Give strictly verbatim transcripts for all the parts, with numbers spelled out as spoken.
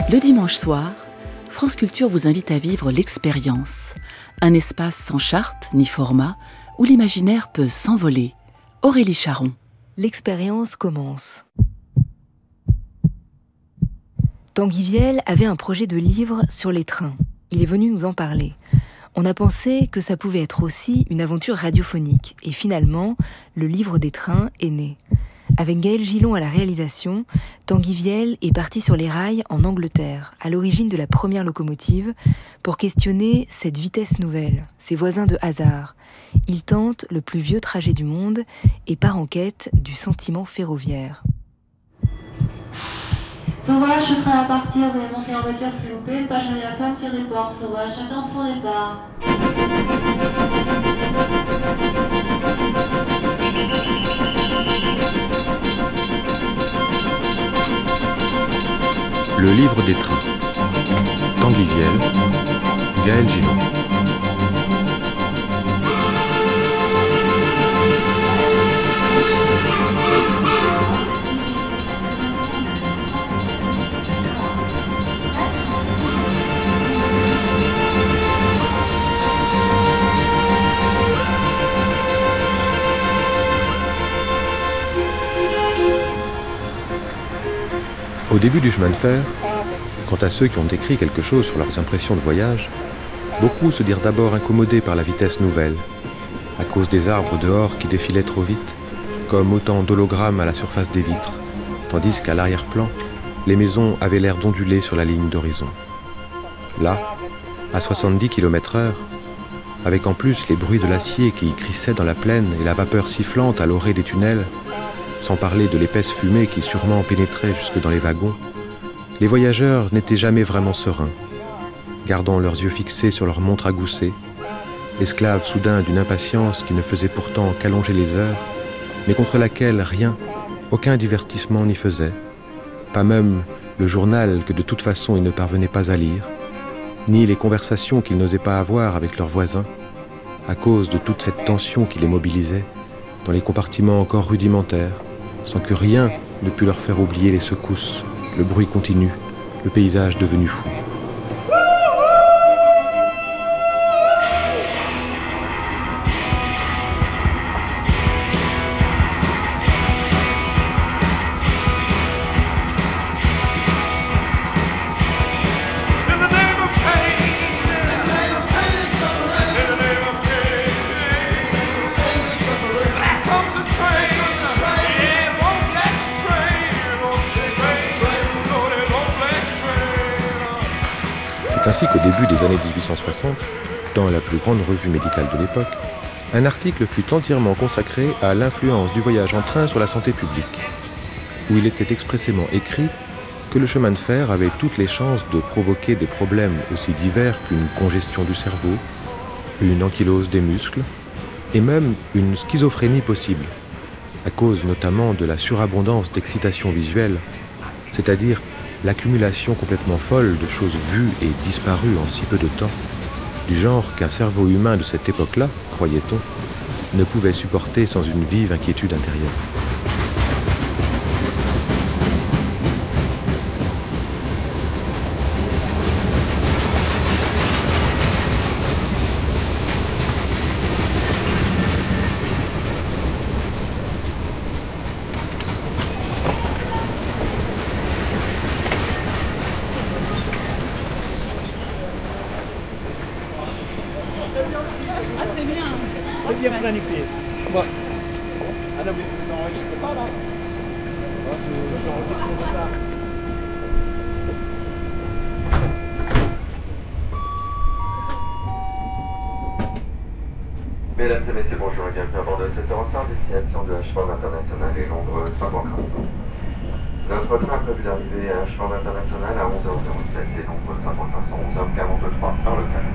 Le dimanche soir, France Culture vous invite à vivre l'expérience. Un espace sans charte ni format, où l'imaginaire peut s'envoler. Aurélie Charon. L'expérience commence. Tanguy Viel avait un projet de livre sur les trains. Il est venu nous en parler. On a pensé que ça pouvait être aussi une aventure radiophonique. Et finalement, le livre des trains est né. Avec Gaël Gillon à la réalisation, Tanguy Viel est parti sur les rails en Angleterre, à l'origine de la première locomotive, pour questionner cette vitesse nouvelle, ses voisins de hasard. Il tente le plus vieux trajet du monde et part en quête du sentiment ferroviaire. Sauvage, le train à partir, vous allez monter en voiture s'il vous plaît, pas jamais la fermeture des portes, Sauvage, chacun son départ. Le livre des trains. Tanguy Viel, Gaël Gillon. Au début du chemin de fer, quant à ceux qui ont écrit quelque chose sur leurs impressions de voyage, beaucoup se dirent d'abord incommodés par la vitesse nouvelle, à cause des arbres dehors qui défilaient trop vite, comme autant d'hologrammes à la surface des vitres, tandis qu'à l'arrière-plan, les maisons avaient l'air d'onduler sur la ligne d'horizon. Là, à soixante-dix kilomètres heure, avec en plus les bruits de l'acier qui crissaient dans la plaine et la vapeur sifflante à l'orée des tunnels, sans parler de l'épaisse fumée qui sûrement pénétrait jusque dans les wagons, les voyageurs n'étaient jamais vraiment sereins, gardant leurs yeux fixés sur leur montre à gousset, esclaves soudains d'une impatience qui ne faisait pourtant qu'allonger les heures, mais contre laquelle rien, aucun divertissement n'y faisait, pas même le journal que de toute façon ils ne parvenaient pas à lire, ni les conversations qu'ils n'osaient pas avoir avec leurs voisins, à cause de toute cette tension qui les mobilisait, dans les compartiments encore rudimentaires, sans que rien ne pût leur faire oublier les secousses, le bruit continu, le paysage devenu fou. C'est ainsi qu'au début des années dix-huit cent soixante, dans la plus grande revue médicale de l'époque, un article fut entièrement consacré à l'influence du voyage en train sur la santé publique, où il était expressément écrit que le chemin de fer avait toutes les chances de provoquer des problèmes aussi divers qu'une congestion du cerveau, une ankylose des muscles, et même une schizophrénie possible, à cause notamment de la surabondance d'excitation visuelle, c'est-à-dire l'accumulation complètement folle de choses vues et disparues en si peu de temps, du genre qu'un cerveau humain de cette époque-là, croyait-on, ne pouvait supporter sans une vive inquiétude intérieure. Ah, c'est bien. C'est bien planifié. Bon. Ah non, mais vous enregistrez pas là. J'enregistre mon retard. Mesdames et messieurs, bonjour et bienvenue à bord de sept heures cinq, destination de H-Ford International et Londres Saint-Pancras. Notre train prévu d'arriver à H-Ford International à onze heures sept et Londres Saint-Pancras à onze heures quarante-trois heure locale.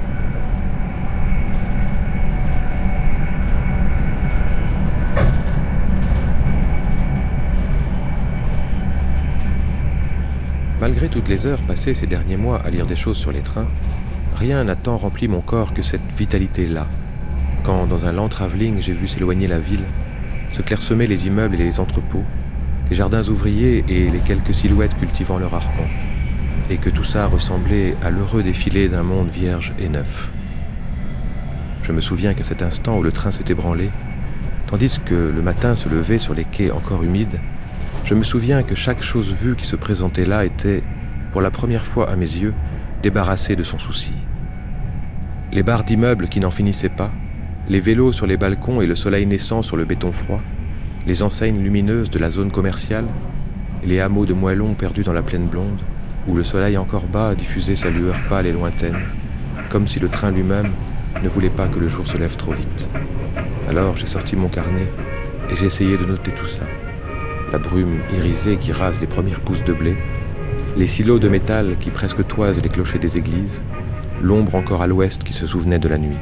Malgré toutes les heures passées ces derniers mois à lire des choses sur les trains, rien n'a tant rempli mon corps que cette vitalité-là, quand, dans un lent travelling, j'ai vu s'éloigner la ville, se clairsemer les immeubles et les entrepôts, les jardins ouvriers et les quelques silhouettes cultivant leur harpon. et que tout ça ressemblait à l'heureux défilé d'un monde vierge et neuf. Je me souviens qu'à cet instant où le train s'est ébranlé, tandis que le matin se levait sur les quais encore humides, je me souviens que chaque chose vue qui se présentait là était, pour la première fois à mes yeux, débarrassée de son souci. Les barres d'immeubles qui n'en finissaient pas, les vélos sur les balcons et le soleil naissant sur le béton froid, les enseignes lumineuses de la zone commerciale, les hameaux de moellons perdus dans la plaine blonde, où le soleil encore bas diffusait sa lueur pâle et lointaine, comme si le train lui-même ne voulait pas que le jour se lève trop vite. Alors j'ai sorti mon carnet et j'ai essayé de noter tout ça. La brume irisée qui rase les premières pousses de blé, les silos de métal qui presque toisent les clochers des églises, l'ombre encore à l'ouest qui se souvenait de la nuit.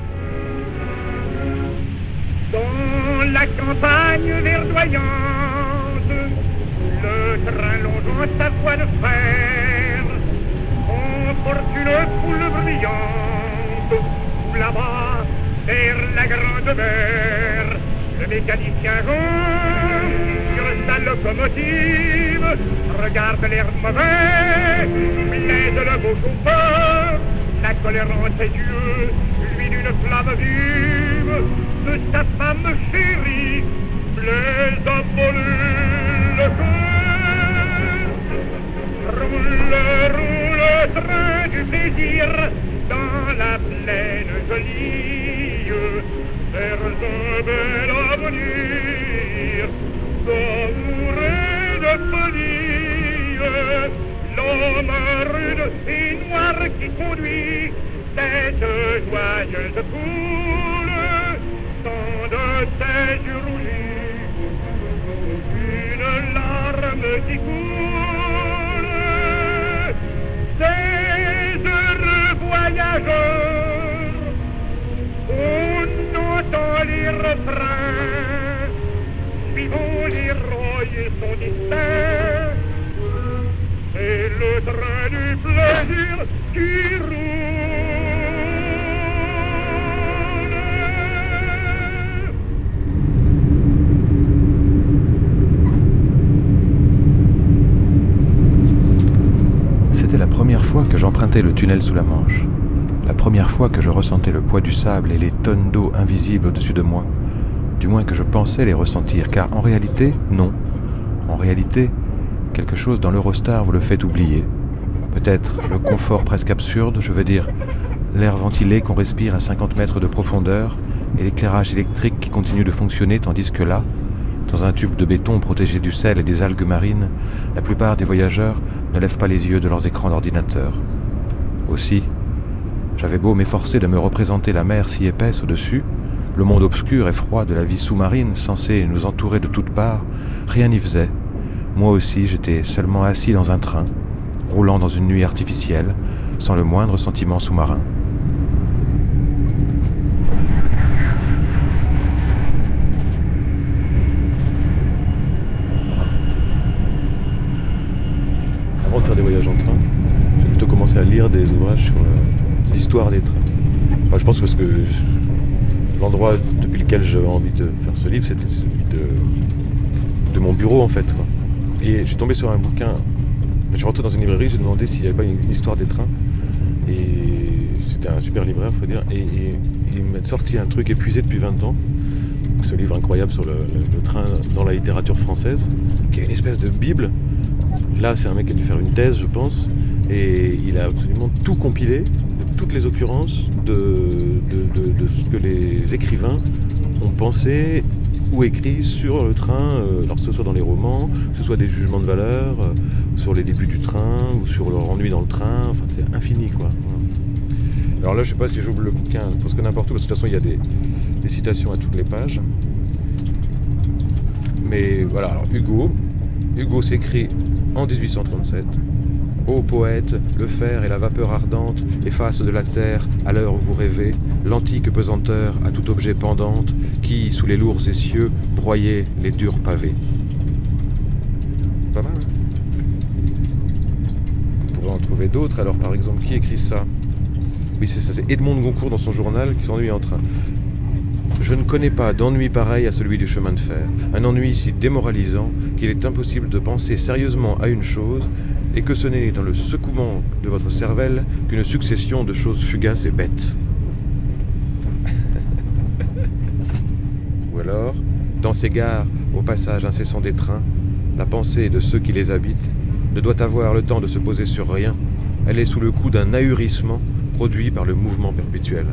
Dans la campagne verdoyante, le train longeant sa voie de fer emporte une foule brillante, là-bas, vers la grande mer. Le mécanicien jaune, sur sa locomotive, regarde l'air mauvais, plaide le beau chauffeur, la colère en ses yeux, lui d'une flamme vive, de sa femme chérie, plaise à voler le cœur. Roule, roule, train du plaisir, dans la plaine jolie, vers un bel avenir, d'amour et de folie. L'homme rude et noir qui conduit cette joyeuse foule, sans de ses yeux rougis, une larme qui coule. Ces heureux voyageurs, on entend les refrains, suivons l'héros et son destin. C'est le train du plaisir qui roule. C'était la première fois que j'empruntais le tunnel sous la Manche. La première fois que je ressentais le poids du sable et les tonnes d'eau invisibles au-dessus de moi. Du moins que je pensais les ressentir, car en réalité, non. En réalité, quelque chose dans l'Eurostar vous le fait oublier. Peut-être le confort presque absurde, je veux dire l'air ventilé qu'on respire à cinquante mètres de profondeur et l'éclairage électrique qui continue de fonctionner, tandis que là, dans un tube de béton protégé du sel et des algues marines, la plupart des voyageurs ne lèvent pas les yeux de leurs écrans d'ordinateur. Aussi, j'avais beau m'efforcer de me représenter la mer si épaisse au-dessus, le monde obscur et froid de la vie sous-marine censé nous entourer de toutes parts, rien n'y faisait. Moi aussi, j'étais seulement assis dans un train, roulant dans une nuit artificielle, sans le moindre sentiment sous-marin. Avant de faire des voyages en train, j'ai plutôt commencé à lire des ouvrages sur euh, l'histoire des trains. Enfin, je pense parce que l'endroit depuis lequel j'avais envie de faire ce livre, c'était celui de, de mon bureau en fait, quoi. Et je suis tombé sur un bouquin, je suis rentré dans une librairie, j'ai demandé s'il n'y avait pas une histoire des trains. Et c'était un super libraire, il faut dire. Et, et, et il m'a sorti un truc épuisé depuis vingt ans. Ce livre incroyable sur le, le, le train dans la littérature française, qui est une espèce de bible. Là, c'est un mec qui a dû faire une thèse, je pense. Et il a absolument tout compilé, de toutes les occurrences, de, de, de, de ce que les écrivains ont pensé ou écrit sur le train, euh, alors que ce soit dans les romans, que ce soit des jugements de valeur, euh, sur les débuts du train, ou sur leur ennui dans le train, enfin c'est infini quoi. Alors là je sais pas si j'ouvre le bouquin parce que n'importe où, parce que de toute façon il y a des, des citations à toutes les pages. Mais voilà, alors Hugo, Hugo s'écrit en dix-huit cent trente-sept. Ô poète, le fer et la vapeur ardente effacent de la terre, à l'heure où vous rêvez, l'antique pesanteur à tout objet pendante, qui, sous les lourds essieux, broyait les durs pavés. Pas mal, hein? On pourrait en trouver d'autres. Alors, par exemple, qui écrit ça? Oui, c'est ça, c'est Edmond de Goncourt dans son journal qui s'ennuie en train. Je ne connais pas d'ennui pareil à celui du chemin de fer. Un ennui si démoralisant qu'il est impossible de penser sérieusement à une chose et que ce n'est dans le secouement de votre cervelle qu'une succession de choses fugaces et bêtes. Ou alors, dans ces gares, au passage incessant des trains, la pensée de ceux qui les habitent ne doit avoir le temps de se poser sur rien. Elle est sous le coup d'un ahurissement produit par le mouvement perpétuel.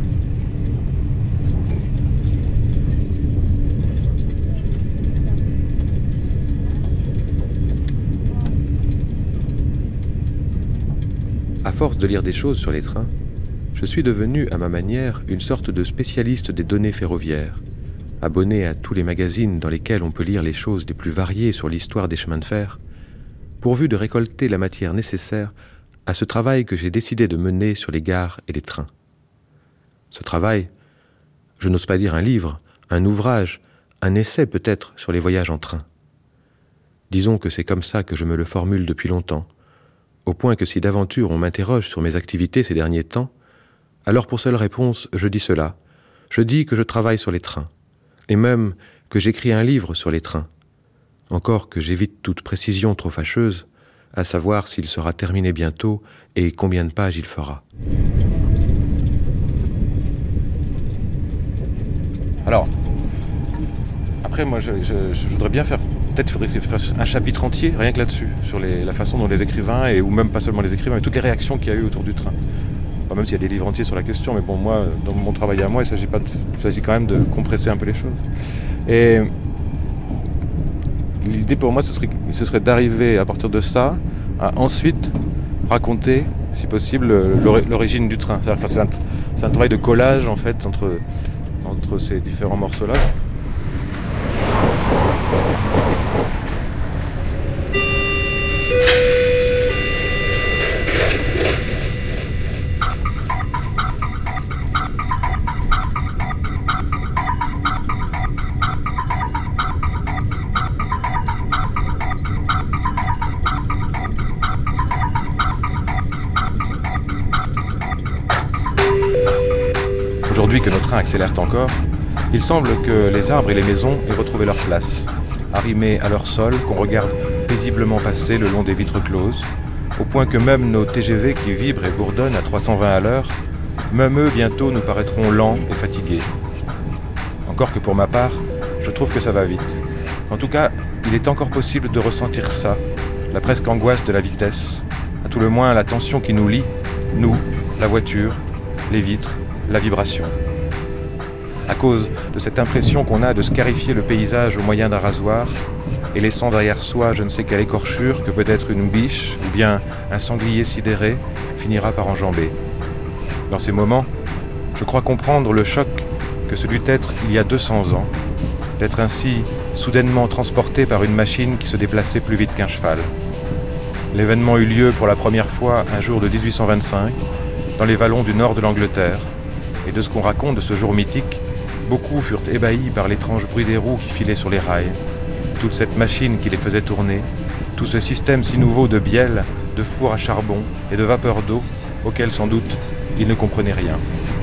À force de lire des choses sur les trains, je suis devenu, à ma manière, une sorte de spécialiste des données ferroviaires, abonné à tous les magazines dans lesquels on peut lire les choses les plus variées sur l'histoire des chemins de fer, pourvu de récolter la matière nécessaire à ce travail que j'ai décidé de mener sur les gares et les trains. Ce travail, je n'ose pas dire un livre, un ouvrage, un essai peut-être sur les voyages en train. Disons que c'est comme ça que je me le formule depuis longtemps, au point que si d'aventure on m'interroge sur mes activités ces derniers temps, alors pour seule réponse, je dis cela. Je dis que je travaille sur les trains, et même que j'écris un livre sur les trains. Encore que j'évite toute précision trop fâcheuse, à savoir s'il sera terminé bientôt et combien de pages il fera. Alors, après moi je, je, je voudrais bien faire, peut-être faudrait que je fasse un chapitre entier, rien que là-dessus, sur les, la façon dont les écrivains, et, ou même pas seulement les écrivains, mais toutes les réactions qu'il y a eu autour du train. Enfin, même s'il y a des livres entiers sur la question, mais bon, moi, dans mon travail à moi, il s'agit pas de, il s'agit quand même de compresser un peu les choses. Et l'idée pour moi, ce serait, ce serait d'arriver à partir de ça, à ensuite raconter, si possible, l'origine du train. C'est-à-dire, c'est, un, c'est un travail de collage, en fait, entre, entre ces différents morceaux-là. Aujourd'hui que nos trains accélèrent encore, il semble que les arbres et les maisons aient retrouvé leur place, arrimés à leur sol, qu'on regarde paisiblement passer le long des vitres closes, au point que même nos T G V qui vibrent et bourdonnent à trois cent vingt à l'heure, même eux bientôt nous paraîtront lents et fatigués. Encore que pour ma part, je trouve que ça va vite. En tout cas, il est encore possible de ressentir ça, la presque angoisse de la vitesse, à tout le moins la tension qui nous lie, nous, la voiture, les vitres, la vibration. À cause de cette impression qu'on a de scarifier le paysage au moyen d'un rasoir et laissant derrière soi je ne sais quelle écorchure que peut-être une biche ou bien un sanglier sidéré finira par enjamber. Dans ces moments, je crois comprendre le choc que ce dut être il y a deux cents ans, d'être ainsi soudainement transporté par une machine qui se déplaçait plus vite qu'un cheval. L'événement eut lieu pour la première fois un jour de dix-huit cent vingt-cinq, dans les vallons du nord de l'Angleterre, et de ce qu'on raconte de ce jour mythique, beaucoup furent ébahis par l'étrange bruit des roues qui filaient sur les rails, toute cette machine qui les faisait tourner, tout ce système si nouveau de bielle, de four à charbon et de vapeur d'eau, auquel sans doute ils ne comprenaient rien.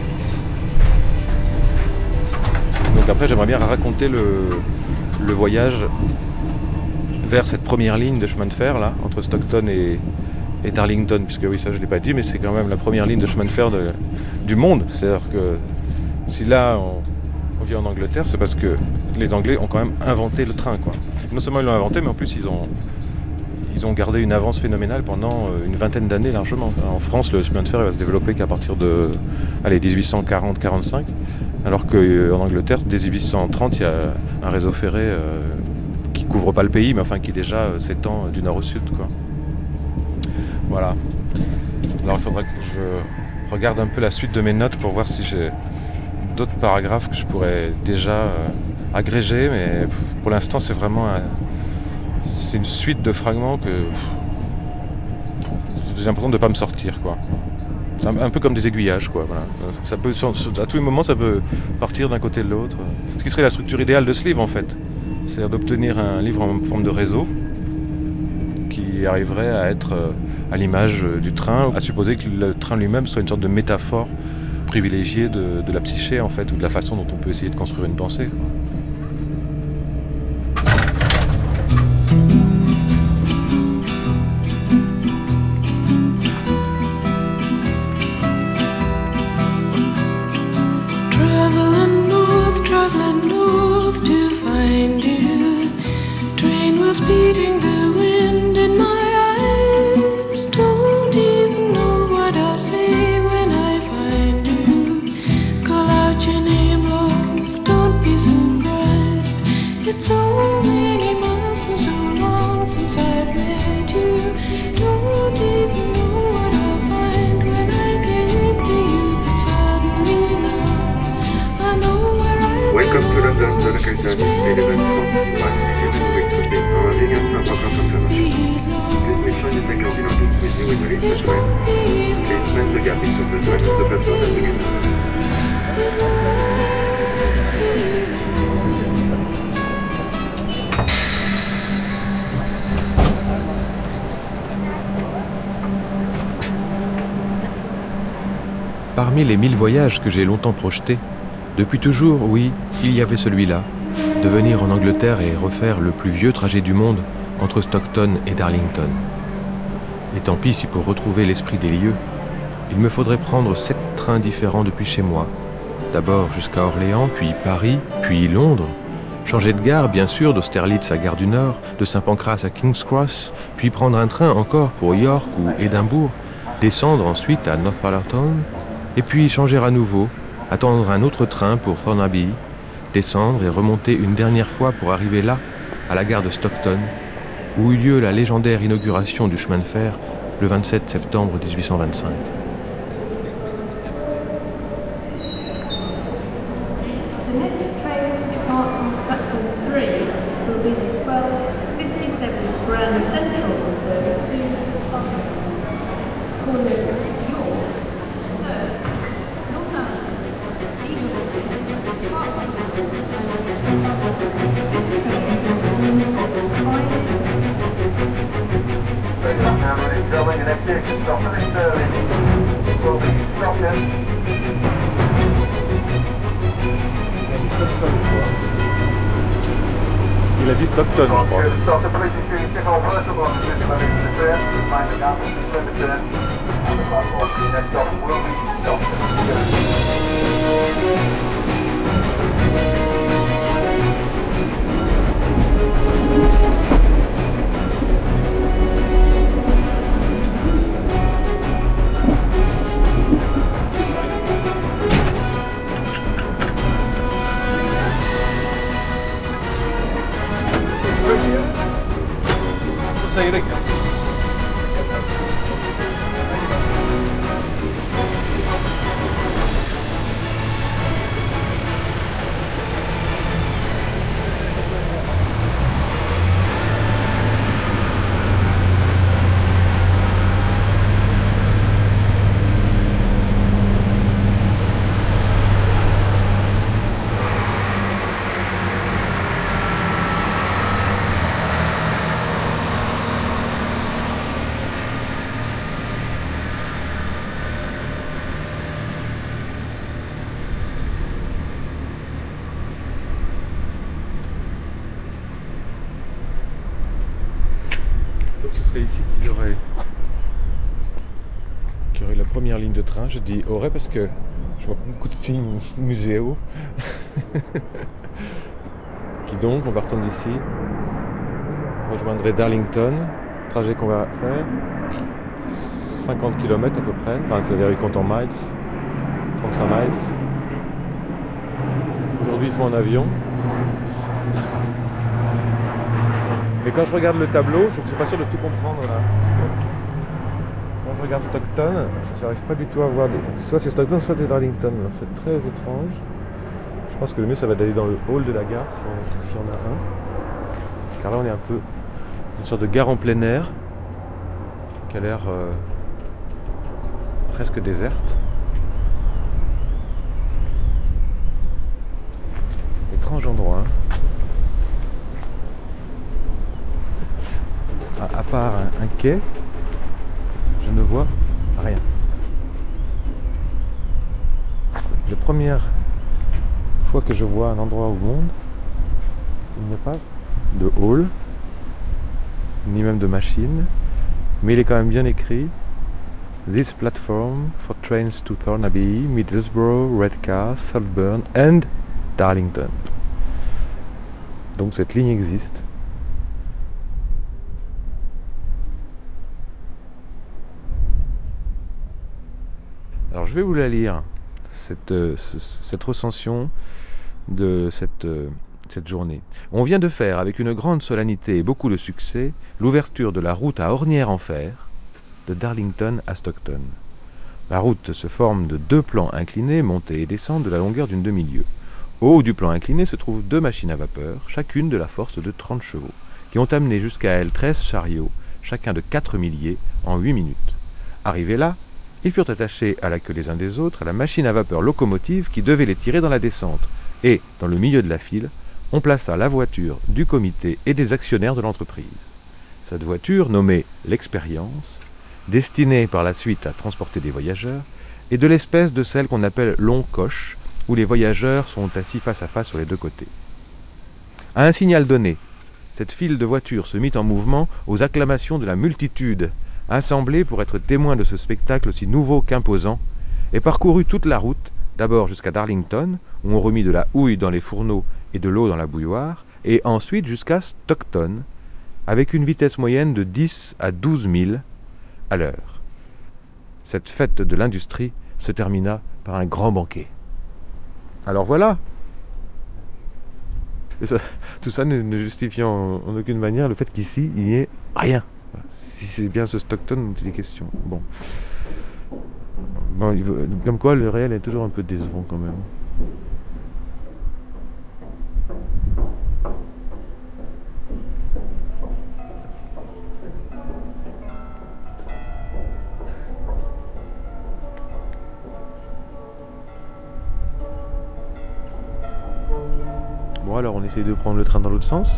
Donc après j'aimerais bien raconter le, le voyage vers cette première ligne de chemin de fer là, entre Stockton et, et Darlington, puisque oui ça je ne l'ai pas dit, mais c'est quand même la première ligne de chemin de fer de, du monde. C'est-à-dire que si là on, on vit en Angleterre, c'est parce que les Anglais ont quand même inventé le train, quoi. Non seulement ils l'ont inventé, mais en plus ils ont, ils ont gardé une avance phénoménale pendant une vingtaine d'années largement. En France, le chemin de fer il va se développer qu'à partir de allez, dix-huit cent quarante quarante-cinq, alors qu'en Angleterre, dès dix-huit cent trente, il y a un réseau ferré euh, qui couvre pas le pays, mais enfin qui déjà euh, s'étend du nord au sud, quoi. Voilà. Alors il faudra que je regarde un peu la suite de mes notes pour voir si j'ai d'autres paragraphes que je pourrais déjà euh, agréger, mais pour l'instant c'est vraiment un, c'est une suite de fragments que pff, j'ai l'impression de ne pas me sortir, quoi. C'est un, un peu comme des aiguillages, quoi. Voilà. Ça peut, à tous les moments ça peut partir d'un côté de l'autre. Ce qui serait la structure idéale de ce livre en fait. C'est-à-dire d'obtenir un livre en forme de réseau qui arriverait à être à l'image du train, à supposer que le train lui-même soit une sorte de métaphore privilégiée de, de la psyché en fait, ou de la façon dont on peut essayer de construire une pensée. Parmi les mille voyages que j'ai longtemps projetés, depuis toujours, oui, il y avait celui-là, de venir en Angleterre et refaire le plus vieux trajet du monde entre Stockton et Darlington. Et tant pis si pour retrouver l'esprit des lieux, il me faudrait prendre sept trains différents depuis chez moi. D'abord jusqu'à Orléans, puis Paris, puis Londres. Changer de gare, bien sûr, d'Austerlitz à Gare du Nord, de Saint-Pancras à King's Cross, puis prendre un train encore pour York ou Édimbourg, descendre ensuite à Northallerton, et puis changer à nouveau, attendre un autre train pour Thornaby, descendre et remonter une dernière fois pour arriver là, à la gare de Stockton, où eut lieu la légendaire inauguration du chemin de fer le vingt-sept septembre dix-huit cent vingt-cinq. Il a dit Stockton, je crois. Säger det. Donc ce serait ici qu'ils auraient, qu'il y aurait la première ligne de train. Je dis aurait parce que je vois beaucoup de signes muséaux. Qui donc, en partant d'ici, rejoindrait Darlington, trajet qu'on va faire, cinquante kilomètres à peu près, enfin c'est-à-dire ils comptent en miles, trente-cinq miles. Aujourd'hui ils font en avion. Mais quand je regarde le tableau, je ne suis pas sûr de tout comprendre là. Parce que quand je regarde Stockton, j'arrive pas du tout à voir des... soit c'est Stockton, soit c'est Darlington. Alors c'est très étrange. Je pense que le mieux ça va d'aller dans le hall de la gare si on, si on a un. Car là on est un peu une sorte de gare en plein air qui a l'air euh, presque déserte. Étrange endroit. Hein. À, à part un, un quai, je ne vois rien. La première fois que je vois un endroit au monde, il n'y a pas de hall, ni même de machine, mais il est quand même bien écrit This platform for trains to Thornaby, Middlesbrough, Redcar, Saltburn and Darlington. Donc cette ligne existe. Alors je vais vous la lire, cette, euh, cette recension de cette, euh, cette journée. On vient de faire, avec une grande solennité et beaucoup de succès, l'ouverture de la route à Ornières-en-Fer, de Darlington à Stockton. La route se forme de deux plans inclinés, montés et descendent de la longueur d'une demi-lieue. Au haut du plan incliné se trouvent deux machines à vapeur, chacune de la force de trente chevaux, qui ont amené jusqu'à elles treize chariots, chacun de quatre milliers, en huit minutes. Arrivés là, ils furent attachés à la queue les uns des autres à la machine à vapeur locomotive qui devait les tirer dans la descente, et, dans le milieu de la file, on plaça la voiture du comité et des actionnaires de l'entreprise. Cette voiture, nommée l'Expérience, destinée par la suite à transporter des voyageurs, et de l'espèce de celle qu'on appelle long coche, où les voyageurs sont assis face à face sur les deux côtés. À un signal donné, cette file de voitures se mit en mouvement aux acclamations de la multitude, assemblée pour être témoin de ce spectacle aussi nouveau qu'imposant, et parcourut toute la route, d'abord jusqu'à Darlington, où on remit de la houille dans les fourneaux et de l'eau dans la bouilloire, et ensuite jusqu'à Stockton, avec une vitesse moyenne de dix à douze milles à l'heure. Cette fête de l'industrie se termina par un grand banquet. Alors voilà. Et ça, tout ça ne, ne justifie en, en aucune manière le fait qu'ici, il n'y ait rien. Si c'est bien ce Stockton, c'est des questions. Bon. Bon, comme quoi, le réel est toujours un peu décevant quand même. Bon, alors on essaye de prendre le train dans l'autre sens.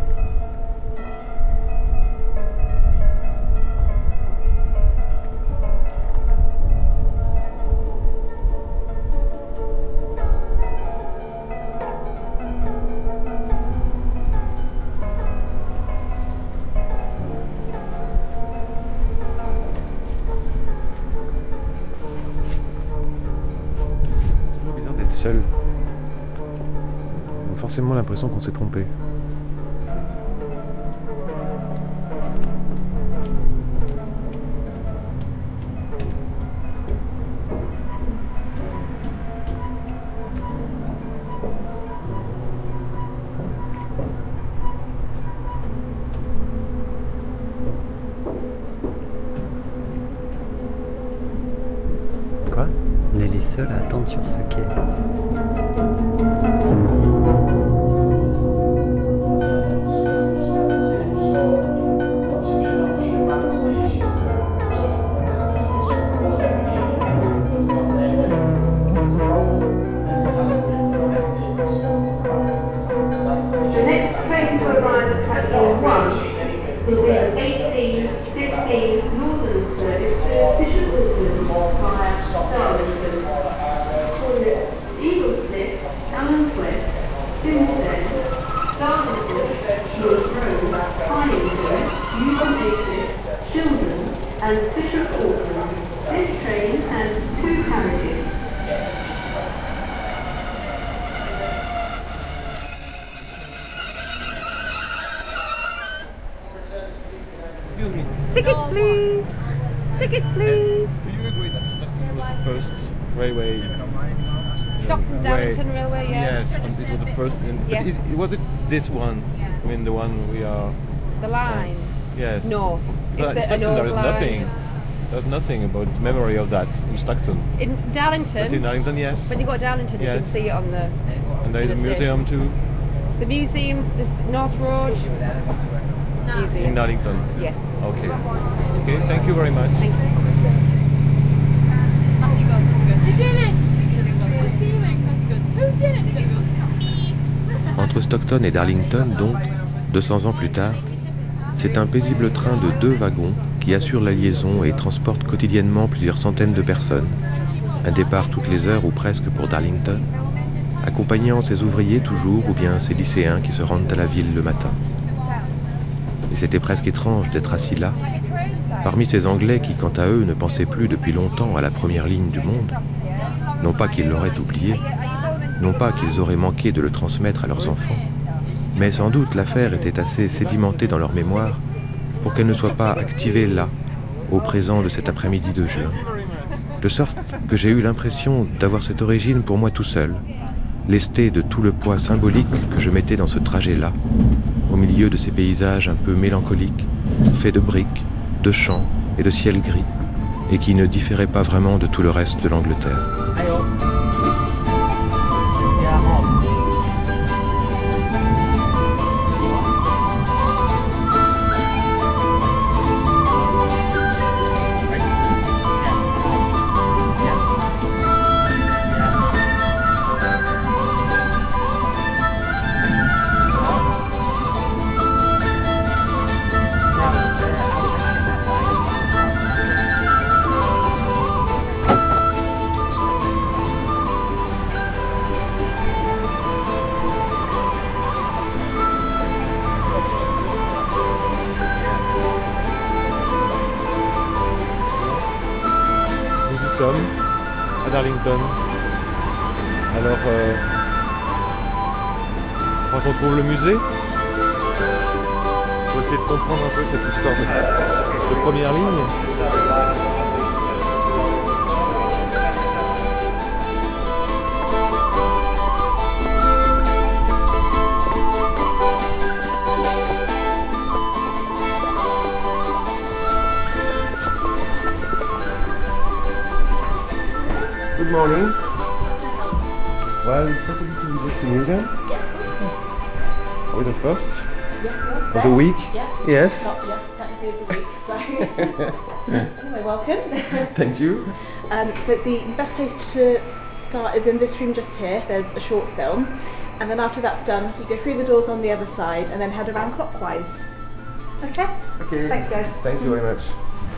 C'est toujours bizarre d'être seul. Forcément l'impression qu'on s'est trompé. Quoi ? On est les seuls à attendre sur ce quai. And Bishop Auckland. This train has two carriages. Excuse me. Tickets, please. Tickets, please. Do you agree that Stockton was the first railway? Stockton Darlington Railway, yeah. Yes, and it was the first. In, Yeah. But it, was it this one? I mean, the one we are. The line. Yes. No, But it's in a, an Stockton, old there is line. nothing. There's nothing about the memory of that in Stockton. In Darlington. But in Darlington, yes. When you go to Darlington, you Yes. can see it on the. And there is the a museum too The museum, this North Road Museum. in Darlington. Yeah. Okay. Okay. Thank you very much. Thank you. You did it! The ceiling, that's good. Who did it? Me! Entre Stockton et Darlington, donc, deux cents ans plus tard, c'est un paisible train de deux wagons qui assure la liaison et transporte quotidiennement plusieurs centaines de personnes. Un départ toutes les heures ou presque pour Darlington, accompagnant ses ouvriers toujours ou bien ses lycéens qui se rendent à la ville le matin. Et c'était presque étrange d'être assis là, parmi ces Anglais qui, quant à eux, ne pensaient plus depuis longtemps à la première ligne du monde. Non pas qu'ils l'auraient oublié, non pas qu'ils auraient manqué de le transmettre à leurs enfants, mais sans doute l'affaire était assez sédimentée dans leur mémoire pour qu'elle ne soit pas activée là, au présent de cet après-midi de juin. De sorte que j'ai eu l'impression d'avoir cette origine pour moi tout seul, lesté de tout le poids symbolique que je mettais dans ce trajet-là, au milieu de ces paysages un peu mélancoliques, faits de briques, de champs et de ciel gris, et qui ne différaient pas vraiment de tout le reste de l'Angleterre. Darlington. Alors, euh, il faudra qu'on trouve le musée pour essayer de comprendre un peu cette histoire de, de première ligne. Good morning. Well, it's possible to visit the museum? Yeah. With the first? Yes, once Of the week? Yes. Yes. Not yes, technically of the week, so. Anyway, welcome. Thank you. Um, so the best place to start is in this room just here. There's a short film. And then after that's done, you go through the doors on the other side and then head around clockwise. Okay? Okay. Thanks, guys. Thank you very much.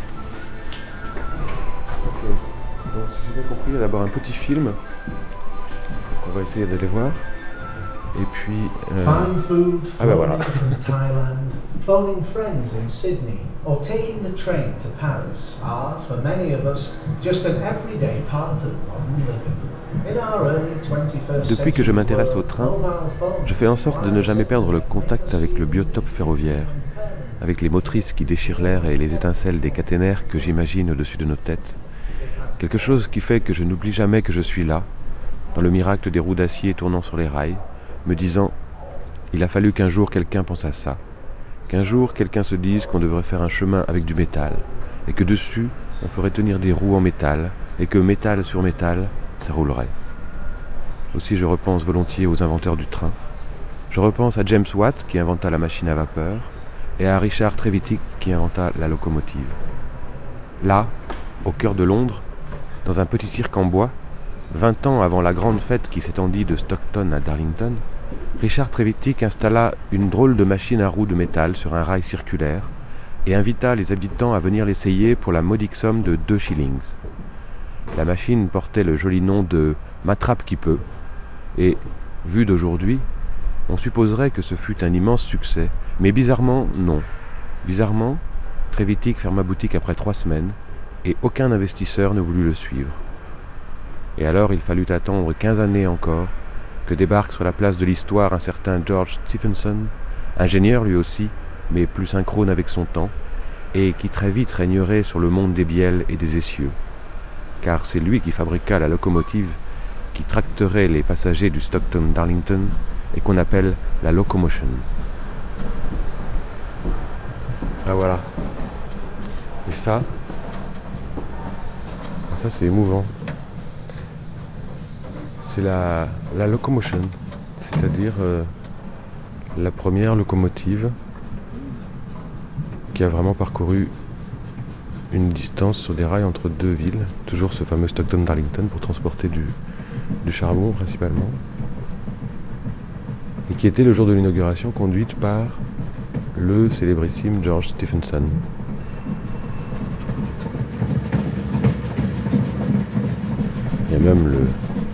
Ok. Donc, si j'ai bien compris, il y a d'abord un petit film. On va essayer d'aller voir. Et puis. Euh... Fine food, ah ben voilà. from Thailand, phoning friends in Sydney, or taking the train to Paris are, for many of us, just an everyday part of modern living. In our early twenty-first Depuis que je m'intéresse au century train, world, je fais en sorte de ne jamais perdre le contact avec le biotope ferroviaire, avec les motrices qui déchirent l'air et les étincelles des caténaires que j'imagine au-dessus de nos têtes. Quelque chose qui fait que je n'oublie jamais que je suis là, dans le miracle des roues d'acier tournant sur les rails, me disant « Il a fallu qu'un jour quelqu'un pense à ça, qu'un jour quelqu'un se dise qu'on devrait faire un chemin avec du métal, et que dessus on ferait tenir des roues en métal, et que métal sur métal, ça roulerait. » Aussi je repense volontiers aux inventeurs du train. Je repense à James Watt qui inventa la machine à vapeur, et à Richard Trevithick qui inventa la locomotive. Là, au cœur de Londres, dans un petit cirque en bois, vingt ans avant la grande fête qui s'étendit de Stockton à Darlington, Richard Trevithick installa une drôle de machine à roues de métal sur un rail circulaire et invita les habitants à venir l'essayer pour la modique somme de deux shillings. La machine portait le joli nom de « M'attrape qui peut » et, vu d'aujourd'hui, on supposerait que ce fut un immense succès. Mais bizarrement, non. Bizarrement, Trevithick ferma boutique après trois semaines et aucun investisseur ne voulut le suivre. Et alors il fallut attendre quinze années encore que débarque sur la place de l'histoire un certain George Stephenson, ingénieur lui aussi, mais plus synchrone avec son temps, et qui très vite régnerait sur le monde des bielles et des essieux. Car c'est lui qui fabriqua la locomotive qui tracterait les passagers du Stockton Darlington et qu'on appelle la locomotion. Ah voilà. Et ça, ça c'est émouvant. C'est la, la locomotion, c'est-à-dire euh, la première locomotive qui a vraiment parcouru une distance sur des rails entre deux villes, toujours ce fameux Stockton-Darlington pour transporter du, du charbon principalement, et qui était le jour de l'inauguration conduite par le célébrissime George Stephenson. Il y a même le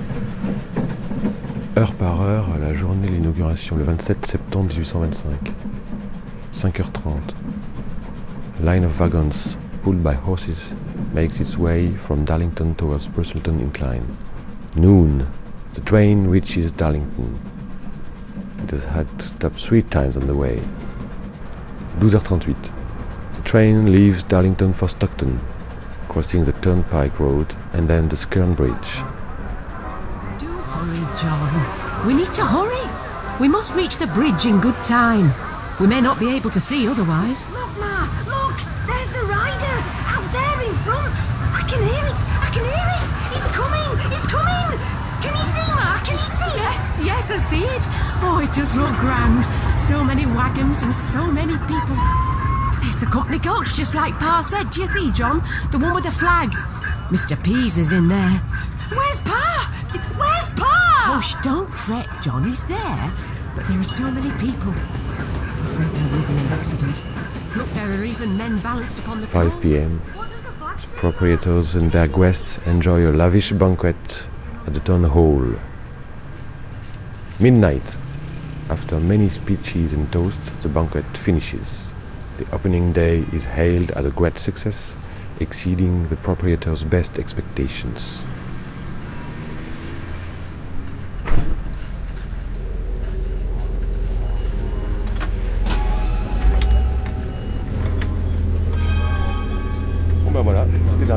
heure par heure à la journée de l'inauguration, le vingt-sept septembre dix-huit cent vingt-cinq, cinq heures trente. Line of wagons pulled by horses makes its way from Darlington towards Bristleton Incline. Noon, the train reaches Darlington. It has had to stop three times on the way. douze heures trente-huit. The train leaves Darlington for Stockton, crossing the Turnpike Road and then the Skern Bridge. Do hurry, John. We need to hurry. We must reach the bridge in good time. We may not be able to see otherwise. Look, Ma, look! There's a rider out there in front. I can hear it. I can hear it. It's coming. It's coming. Can you see, Ma? Can you see it? Yes, yes, I see it. Oh, it does look grand. So many wagons and so many people. There's the company coach, just like Pa said. Do you see, John? The one with the flag. Mister Pease is in there. Where's Pa? Where's Pa? Hush, don't fret, John. He's there. But there are so many people. I'm afraid there will be an accident. Look, there are even men balanced upon the five p.m. The proprietors and their guests enjoy a lavish banquet at the town hall. Midnight. After many speeches and toasts, the banquet finishes. The opening day is hailed as a great success, exceeding the proprietor's best expectations.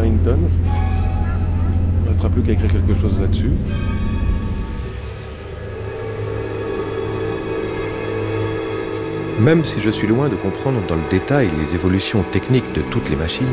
Darlington. Il ne restera plus qu'à écrire quelque chose là-dessus. Même si je suis loin de comprendre dans le détail les évolutions techniques de toutes les machines,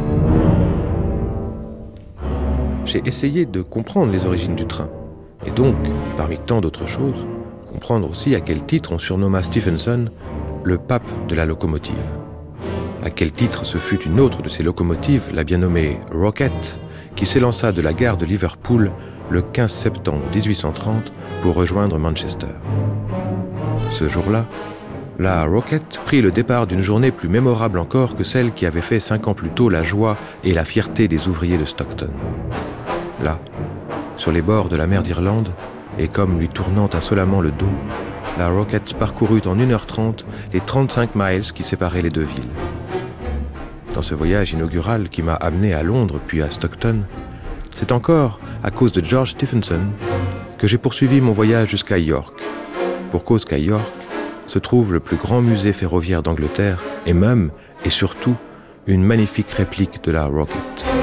j'ai essayé de comprendre les origines du train. Et donc, parmi tant d'autres choses, comprendre aussi à quel titre on surnomma Stephenson le pape de la locomotive. À quel titre ce fut une autre de ces locomotives, la bien nommée Rocket, qui s'élança de la gare de Liverpool le quinze septembre dix-huit cent trente pour rejoindre Manchester. Ce jour-là, la Rocket prit le départ d'une journée plus mémorable encore que celle qui avait fait cinq ans plus tôt la joie et la fierté des ouvriers de Stockton. Là, sur les bords de la mer d'Irlande, et comme lui tournant insolemment le dos, la Rocket parcourut en une heure trente les trente-cinq miles qui séparaient les deux villes. Dans ce voyage inaugural qui m'a amené à Londres puis à Stockton, c'est encore à cause de George Stephenson que j'ai poursuivi mon voyage jusqu'à York, pour cause qu'à York se trouve le plus grand musée ferroviaire d'Angleterre et même, et surtout, une magnifique réplique de la Rocket.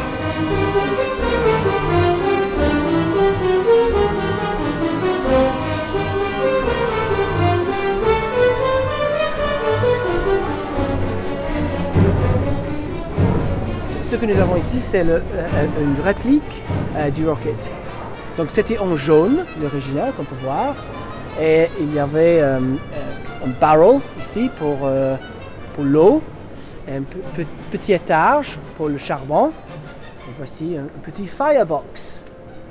Ce que nous avons ici, c'est le, euh, une réplique euh, du Rocket. Donc c'était en jaune, l'original, qu'on peut voir. Et il y avait euh, un barrel ici pour, euh, pour l'eau, un p- petit étage pour le charbon. Et voici un, un petit firebox.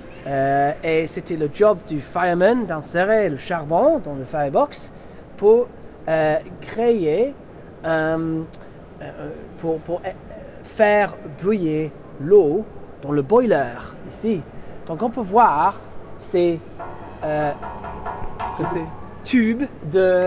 Euh, et c'était le job du fireman d'insérer le charbon dans le firebox pour euh, créer, euh, euh, pour, pour faire brûler l'eau dans le boiler ici. Donc on peut voir ces euh, ce que c'est tubes de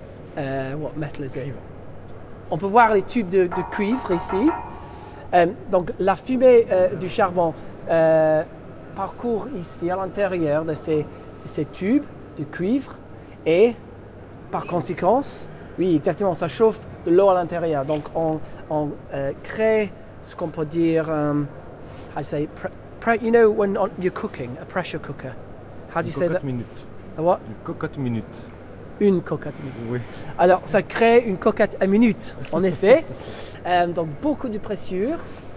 euh, what metal is it? On peut voir les tubes de, de cuivre ici. Euh, donc la fumée euh, du charbon euh, parcourt ici à l'intérieur de ces, de ces tubes de cuivre et par conséquence, oui exactement, ça chauffe de l'eau à l'intérieur. Donc on, on euh, crée ce qu'on peut dire, um, how do you say, pre, pre, you know when on, you're cooking, a pressure cooker. How do you say that? Minute. A what? Une cocotte minute. Une cocotte minute. Oui. Alors ça crée une cocotte à minute, en effet. euh, donc beaucoup de pression.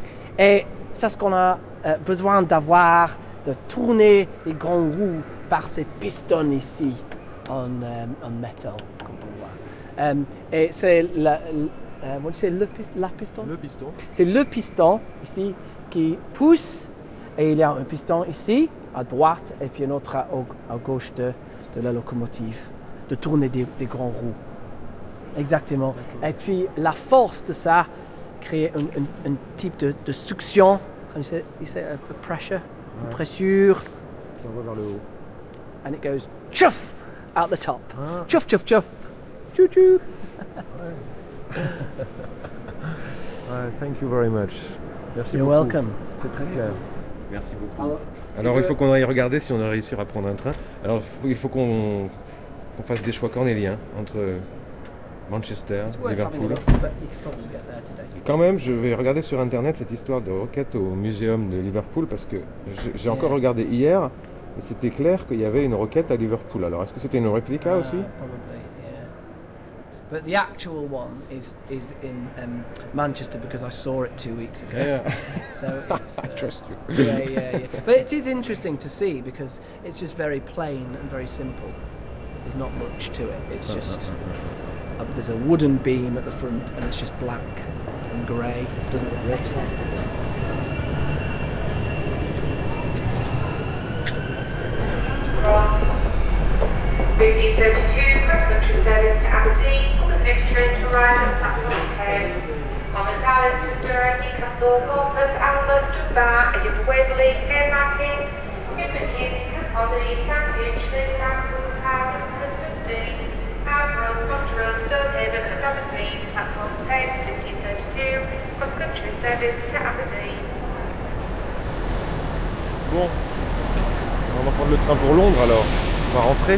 Et c'est ce qu'on a euh, besoin d'avoir, de tourner des grands roues par ces pistons ici en, euh, en métal, comme on voit. Euh, et c'est la, euh, c'est le, la piston. Le piston. C'est le piston ici qui pousse et il y a un piston ici à droite et puis un autre à, à gauche de, de la locomotive, de tourner des, des grands roues. Exactement. Et puis la force de ça crée un, un, un type de, de succion, comme il sait, il sait, un pressure, une pressure. Qui envoie vers le haut. And it goes chuff out the top. Ah. Chuff, chuff, chuff. Chou, chou. Ouais. Ouais, thank you very much. Merci You're beaucoup. welcome. C'est très clair. Merci beaucoup. Alors, Alors il faut qu'on aille regarder si on a réussi à prendre un train. Alors il faut qu'on, qu'on fasse des choix cornéliens entre Manchester, Liverpool. Quand même, je vais regarder sur internet cette histoire de Rocket au muséum de Liverpool parce que j'ai, j'ai encore Yeah. regardé hier et c'était clair qu'il y avait une Rocket à Liverpool. Alors est-ce que c'était une réplica Uh, aussi? Probably, yeah. But the actual one is is in um, Manchester because I saw it two weeks ago. Yeah. So it's, I uh, trust you. Yeah, yeah, yeah. But it is interesting to see because it's just very plain and very simple. There's not much to it. It's just uh, there's a wooden beam at the front and it's just black and grey. Doesn't it look like? Cross fifteen thirty-two, cross-country service to Aberdeen for the next train to arrive at platform ten. On the Darlington, Durham, Newcastle, Portsmouth, Alnmouth, Dunbar, Edinburgh, Waverley, Haymarket, Newman Heath, Kirkcaldy, Cambridge, Liverpool, Powell, Dundee, Admiral, Montrose, Stonehaven and Aberdeen, platform ten, fifteen thirty-two, cross-country service to Aberdeen. Bon, on va prendre le train pour Londres alors. On va rentrer.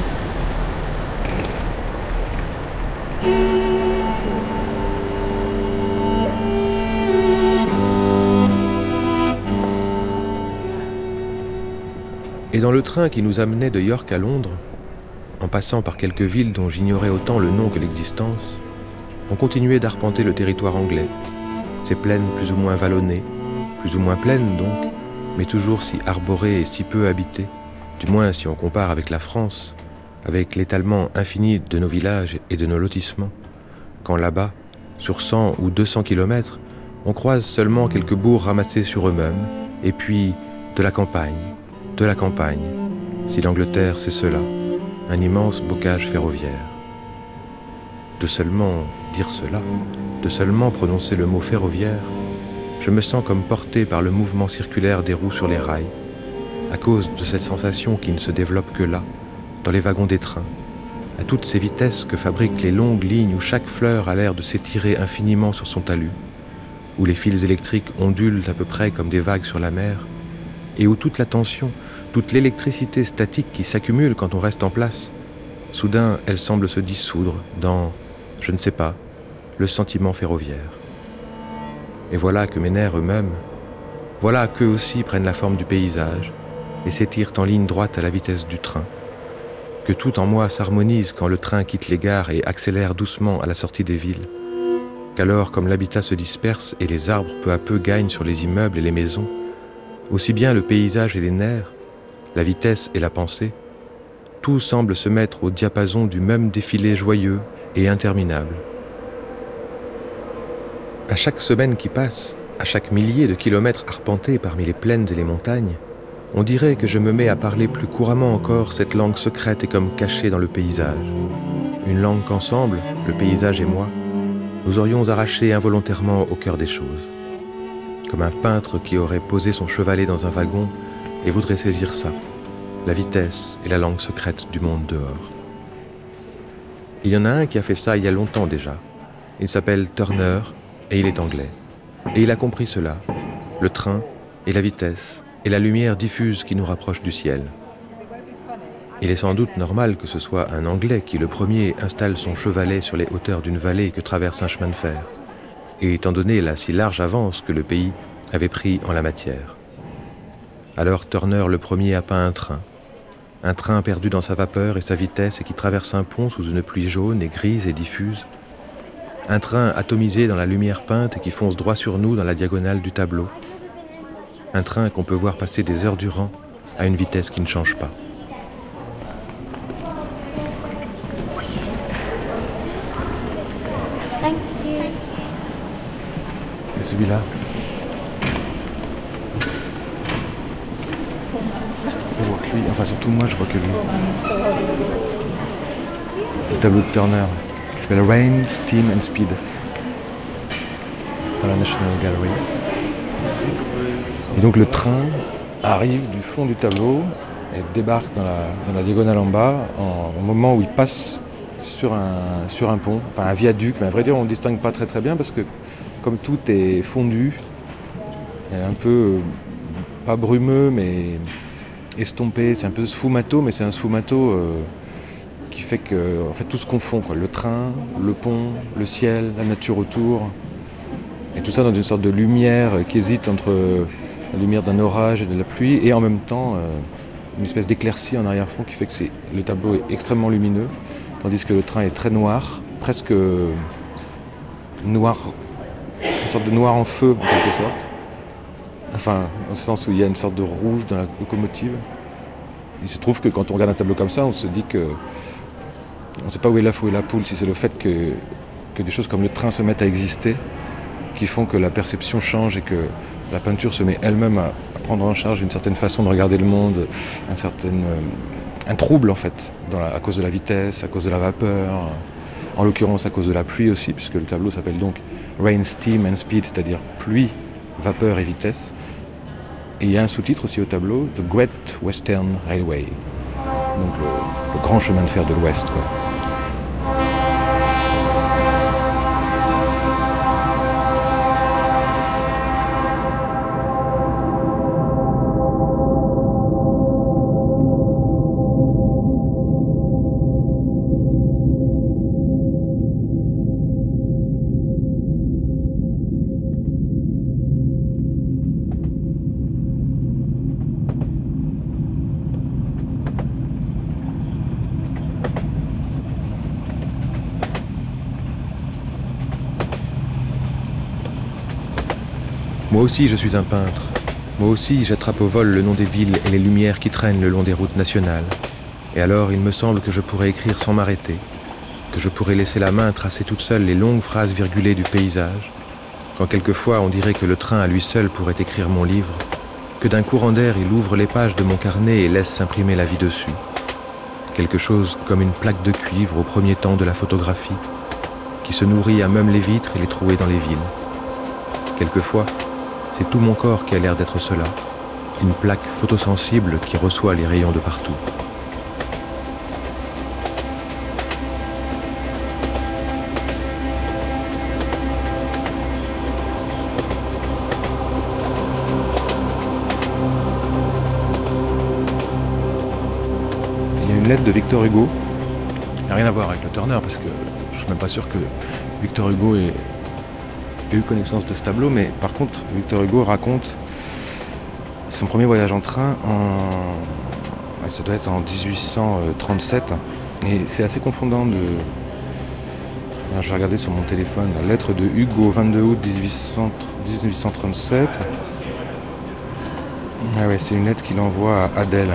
Et dans le train qui nous amenait de York à Londres, en passant par quelques villes dont j'ignorais autant le nom que l'existence, on continuait d'arpenter le territoire anglais, ces plaines plus ou moins vallonnées, plus ou moins pleines donc, mais toujours si arborées et si peu habitées, du moins si on compare avec la France, avec l'étalement infini de nos villages et de nos lotissements, quand là-bas, sur cent ou deux cents kilomètres, on croise seulement quelques bourgs ramassés sur eux-mêmes, et puis de la campagne, de la campagne, si l'Angleterre c'est cela, un immense bocage ferroviaire. De seulement dire cela, de seulement prononcer le mot ferroviaire, je me sens comme porté par le mouvement circulaire des roues sur les rails, à cause de cette sensation qui ne se développe que là, dans les wagons des trains, à toutes ces vitesses que fabriquent les longues lignes où chaque fleur a l'air de s'étirer infiniment sur son talus, où les fils électriques ondulent à peu près comme des vagues sur la mer, et où toute la tension, toute l'électricité statique qui s'accumule quand on reste en place, soudain elle semble se dissoudre dans, je ne sais pas, le sentiment ferroviaire. Et voilà que mes nerfs eux-mêmes, voilà qu'eux aussi prennent la forme du paysage et s'étirent en ligne droite à la vitesse du train, que tout en moi s'harmonise quand le train quitte les gares et accélère doucement à la sortie des villes, qu'alors comme l'habitat se disperse et les arbres peu à peu gagnent sur les immeubles et les maisons, aussi bien le paysage et les nerfs, la vitesse et la pensée, tout semble se mettre au diapason du même défilé joyeux et interminable. À chaque semaine qui passe, à chaque millier de kilomètres arpentés parmi les plaines et les montagnes, on dirait que je me mets à parler plus couramment encore cette langue secrète et comme cachée dans le paysage. Une langue qu'ensemble, le paysage et moi, nous aurions arraché involontairement au cœur des choses. Comme un peintre qui aurait posé son chevalet dans un wagon et voudrait saisir ça, la vitesse et la langue secrète du monde dehors. Il y en a un qui a fait ça il y a longtemps déjà. Il s'appelle Turner et il est anglais. Et il a compris cela, le train et la vitesse et la lumière diffuse qui nous rapproche du ciel. Il est sans doute normal que ce soit un Anglais qui le premier installe son chevalet sur les hauteurs d'une vallée que traverse un chemin de fer, et étant donné la si large avance que le pays avait pris en la matière. Alors Turner le premier a peint un train, un train perdu dans sa vapeur et sa vitesse et qui traverse un pont sous une pluie jaune et grise et diffuse, un train atomisé dans la lumière peinte et qui fonce droit sur nous dans la diagonale du tableau, un train qu'on peut voir passer des heures durant à une vitesse qui ne change pas. C'est celui-là. Je vois que lui, enfin surtout moi je vois que lui. C'est le tableau de Turner qui s'appelle Rain, Steam and Speed dans la National Gallery. Et donc le train arrive du fond du tableau et débarque dans la, dans la diagonale en bas en, au moment où il passe sur un, sur un pont, enfin un viaduc, mais à vrai dire on ne distingue pas très très bien parce que comme tout est fondu, et un peu, euh, pas brumeux mais estompé, c'est un peu sfumato, mais c'est un sfumato euh, qui fait que en fait, tout se confond, quoi. Le train, le pont, le ciel, la nature autour, et tout ça dans une sorte de lumière qui hésite entre la lumière d'un orage et de la pluie, et en même temps euh, une espèce d'éclaircie en arrière-fond qui fait que c'est, le tableau est extrêmement lumineux, tandis que le train est très noir, presque noir, une sorte de noir en feu en quelque sorte. Enfin, au sens où il y a une sorte de rouge dans la locomotive. Il se trouve que quand on regarde un tableau comme ça, on se dit que on ne sait pas où est l'œuf, où est la poule, si c'est le fait que, que des choses comme le train se mettent à exister qui font que la perception change et que la peinture se met elle-même à, à prendre en charge une certaine façon de regarder le monde, un, certain, euh, un trouble en fait, dans la, à cause de la vitesse, à cause de la vapeur, en l'occurrence à cause de la pluie aussi, puisque le tableau s'appelle donc Rain, Steam and Speed, c'est-à-dire pluie, vapeur et vitesse. Et il y a un sous-titre aussi au tableau, The Great Western Railway, donc le, le grand chemin de fer de l'Ouest, quoi. Moi aussi, je suis un peintre. Moi aussi, j'attrape au vol le nom des villes et les lumières qui traînent le long des routes nationales. Et alors, il me semble que je pourrais écrire sans m'arrêter, que je pourrais laisser la main tracer toute seule les longues phrases virgulées du paysage, quand quelquefois on dirait que le train à lui seul pourrait écrire mon livre, que d'un courant d'air il ouvre les pages de mon carnet et laisse s'imprimer la vie dessus. Quelque chose comme une plaque de cuivre au premier temps de la photographie, qui se nourrit à même les vitres et les trouées dans les villes. Quelquefois, c'est tout mon corps qui a l'air d'être cela, une plaque photosensible qui reçoit les rayons de partout. Une lettre de Victor Hugo. Il n'a rien à voir avec le Turner parce que je ne suis même pas sûr que Victor Hugo ait eu connaissance de ce tableau, mais par contre Victor Hugo raconte son premier voyage en train en... ça doit être en dix-huit cent trente-sept et c'est assez confondant de... Alors, je vais regarder sur mon téléphone la lettre de Hugo, vingt-deux août dix-huit cent trente-sept. Ah ouais, c'est une lettre qu'il envoie à Adèle.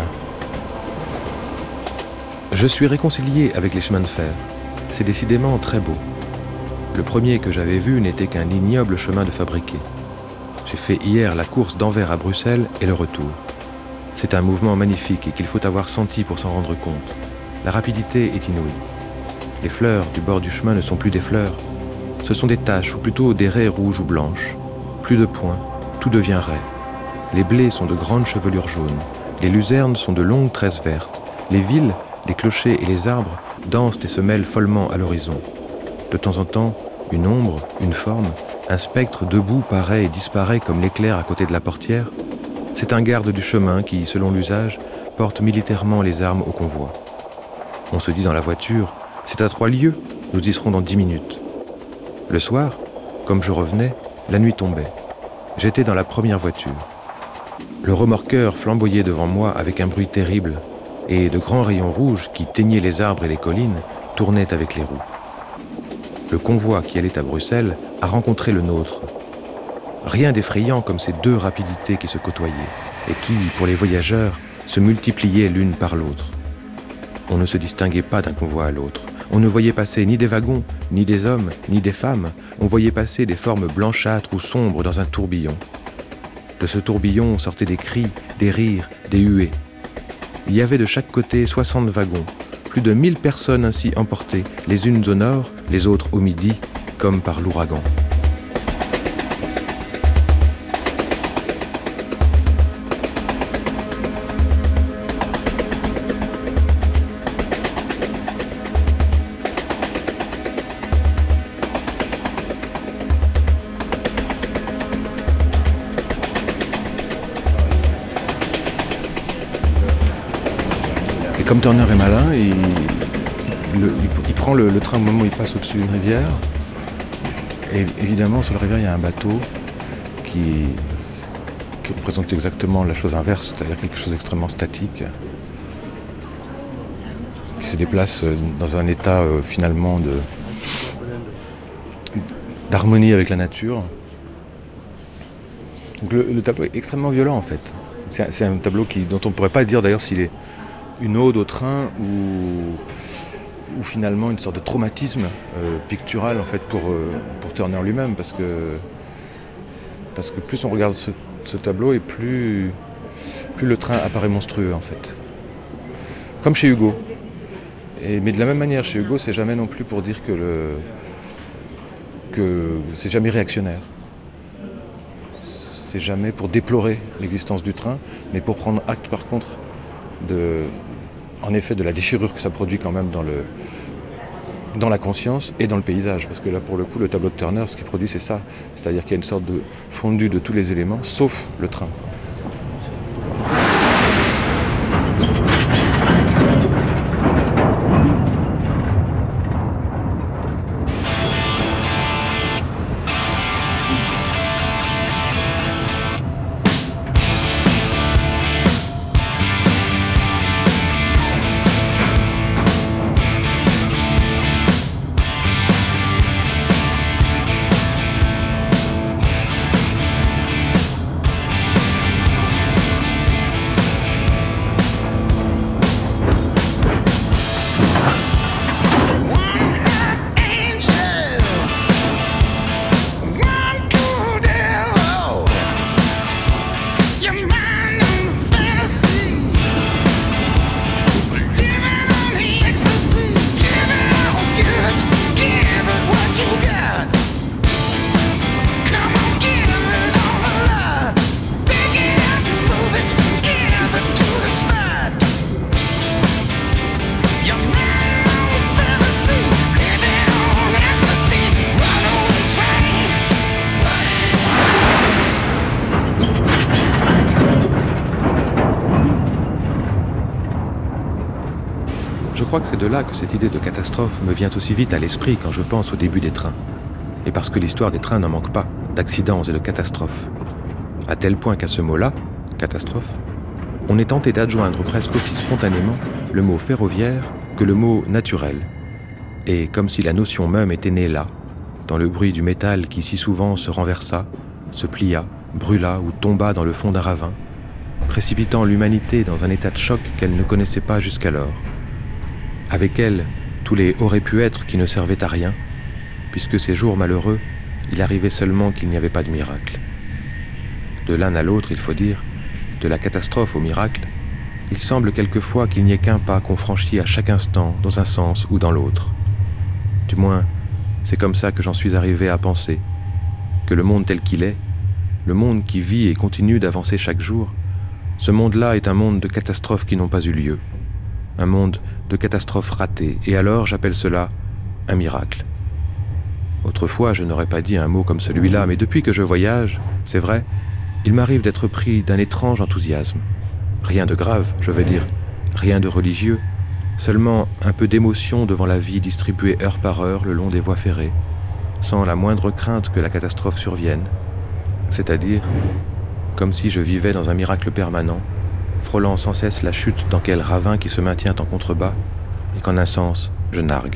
Je suis réconcilié avec les chemins de fer. C'est décidément très beau. Le premier que j'avais vu n'était qu'un ignoble chemin de fabriqué. J'ai fait hier la course d'Anvers à Bruxelles et le retour. C'est un mouvement magnifique et qu'il faut avoir senti pour s'en rendre compte. La rapidité est inouïe. Les fleurs du bord du chemin ne sont plus des fleurs. Ce sont des taches, ou plutôt des raies rouges ou blanches. Plus de points, tout devient raie. Les blés sont de grandes chevelures jaunes. Les luzernes sont de longues tresses vertes. Les villes, les clochers et les arbres dansent et se mêlent follement à l'horizon. De temps en temps, une ombre, une forme, un spectre debout paraît et disparaît comme l'éclair à côté de la portière. C'est un garde du chemin qui, selon l'usage, porte militairement les armes au convoi. On se dit dans la voiture, c'est à trois lieues, nous y serons dans dix minutes. Le soir, comme je revenais, la nuit tombait. J'étais dans la première voiture. Le remorqueur flamboyait devant moi avec un bruit terrible, et de grands rayons rouges qui teignaient les arbres et les collines tournaient avec les roues. Le convoi qui allait à Bruxelles a rencontré le nôtre. Rien d'effrayant comme ces deux rapidités qui se côtoyaient et qui, pour les voyageurs, se multipliaient l'une par l'autre. On ne se distinguait pas d'un convoi à l'autre. On ne voyait passer ni des wagons, ni des hommes, ni des femmes. On voyait passer des formes blanchâtres ou sombres dans un tourbillon. De ce tourbillon sortaient des cris, des rires, des huées. Il y avait de chaque côté soixante wagons, plus de mille personnes ainsi emportées, les unes au nord, les autres au midi, comme par l'ouragan. Comme Turner est malin, il, le, il, il prend le, le train au moment où il passe au-dessus d'une rivière. Et évidemment, sur la rivière, il y a un bateau qui, qui représente exactement la chose inverse, c'est-à-dire quelque chose d'extrêmement statique, qui se déplace dans un état euh, finalement de, d'harmonie avec la nature. Donc le, le tableau est extrêmement violent en fait. C'est un, c'est un tableau qui, dont on ne pourrait pas dire d'ailleurs s'il est une ode au train ou, ou finalement une sorte de traumatisme euh, pictural en fait pour, euh, pour Turner lui-même parce que, parce que plus on regarde ce, ce tableau et plus, plus le train apparaît monstrueux en fait. Comme chez Hugo. Et, mais de la même manière chez Hugo c'est jamais non plus pour dire que, le, que c'est jamais réactionnaire. C'est jamais pour déplorer l'existence du train, mais pour prendre acte par contre de, en effet de la déchirure que ça produit quand même dans, le, dans la conscience et dans le paysage. Parce que là pour le coup le tableau de Turner ce qu'il produit c'est ça. C'est-à-dire qu'il y a une sorte de fondu de tous les éléments sauf le train. crois que c'est de là que cette idée de catastrophe me vient aussi vite à l'esprit quand je pense au début des trains. Et parce que l'histoire des trains n'en manque pas, d'accidents et de catastrophes. À tel point qu'à ce mot-là, catastrophe, on est tenté d'adjoindre presque aussi spontanément le mot ferroviaire que le mot naturel. Et comme si la notion même était née là, dans le bruit du métal qui si souvent se renversa, se plia, brûla ou tomba dans le fond d'un ravin, précipitant l'humanité dans un état de choc qu'elle ne connaissait pas jusqu'alors. Avec elle, tous les auraient pu être qui ne servaient à rien, puisque ces jours malheureux, il arrivait seulement qu'il n'y avait pas de miracle. De l'un à l'autre, il faut dire, de la catastrophe au miracle, il semble quelquefois qu'il n'y ait qu'un pas qu'on franchit à chaque instant, dans un sens ou dans l'autre. Du moins, c'est comme ça que j'en suis arrivé à penser, que le monde tel qu'il est, le monde qui vit et continue d'avancer chaque jour, ce monde-là est un monde de catastrophes qui n'ont pas eu lieu, un monde de catastrophes ratées, et alors j'appelle cela un miracle. Autrefois, je n'aurais pas dit un mot comme celui-là, mais depuis que je voyage, c'est vrai, il m'arrive d'être pris d'un étrange enthousiasme. Rien de grave, je veux dire, rien de religieux, seulement un peu d'émotion devant la vie distribuée heure par heure le long des voies ferrées, sans la moindre crainte que la catastrophe survienne, c'est-à-dire comme si je vivais dans un miracle permanent, frôlant sans cesse la chute dans quel ravin qui se maintient en contrebas, et qu'en un sens, je nargue.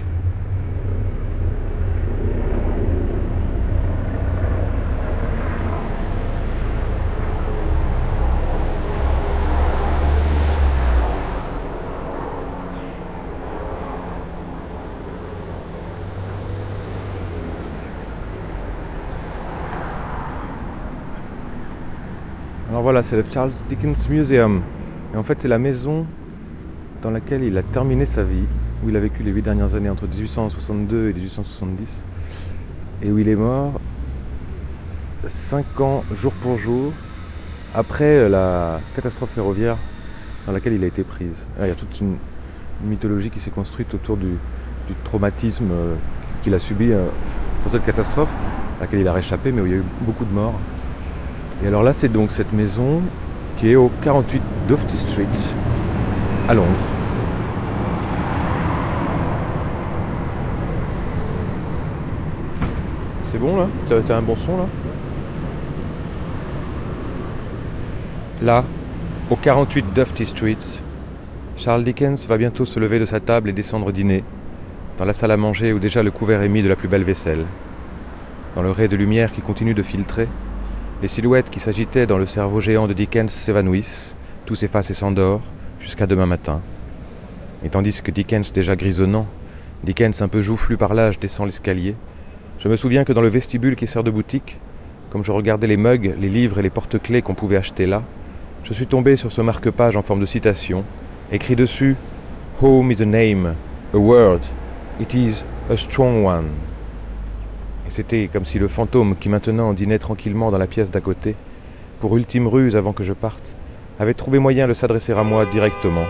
Alors voilà, c'est le Charles Dickens Museum. Et en fait, c'est la maison dans laquelle il a terminé sa vie, où il a vécu les huit dernières années entre dix-huit cent soixante-deux et dix-huit cent soixante-dix, et où il est mort cinq ans, jour pour jour, après la catastrophe ferroviaire dans laquelle il a été prise. Il y a toute une, une mythologie qui s'est construite autour du, du traumatisme qu'il a subi pour cette catastrophe, à laquelle il a réchappé, mais où il y a eu beaucoup de morts. Et alors là, c'est donc cette maison qui est au quarante-huit Doughty Street, à Londres. C'est bon là ? T'as, t'as un bon son là ? Là, au quarante-huit Doughty Street, Charles Dickens va bientôt se lever de sa table et descendre dîner, dans la salle à manger où déjà le couvert est mis de la plus belle vaisselle. Dans le ray de lumière qui continue de filtrer, les silhouettes qui s'agitaient dans le cerveau géant de Dickens s'évanouissent, tout s'efface et s'endort, jusqu'à demain matin. Et tandis que Dickens déjà grisonnant, Dickens un peu joufflu par l'âge descend l'escalier, je me souviens que dans le vestibule qui sert de boutique, comme je regardais les mugs, les livres et les porte-clés qu'on pouvait acheter là, je suis tombé sur ce marque-page en forme de citation, écrit dessus « Home is a name, a word, it is a strong one ». Et c'était comme si le fantôme qui maintenant dînait tranquillement dans la pièce d'à côté, pour ultime ruse avant que je parte, avait trouvé moyen de s'adresser à moi directement.